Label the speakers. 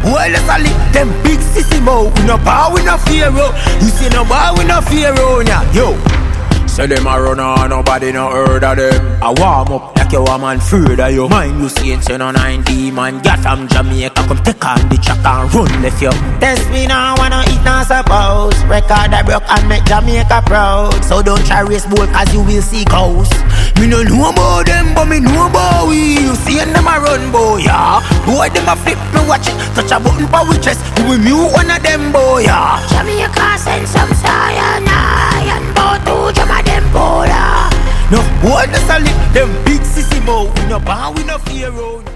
Speaker 1: Well, let's a lick them big sissy bow. We no bar, we no fear, oh. You see no bar, we no fear, oh, yeah. Yo. Say them a run on, nobody no heard of them. I warm up like you a man afraid of you. Mind you see it, 90 man. Get from Jamaica, come take on the track and run left you. Test me now, wanna eat now suppose. Record I broke and make Jamaica proud. So don't try race boat cause you will see ghosts. Me no know about them, but me know about we. You see them a run, boy, yeah. Boy, them a flip, me watch it. Touch a button for we chest. We will mute one of them, boy, yeah.
Speaker 2: Jamaica send some cyanide and bow to Jamaica.
Speaker 1: No, boy, that's a lick them big sissy bow. We no bar, we no fear, oh.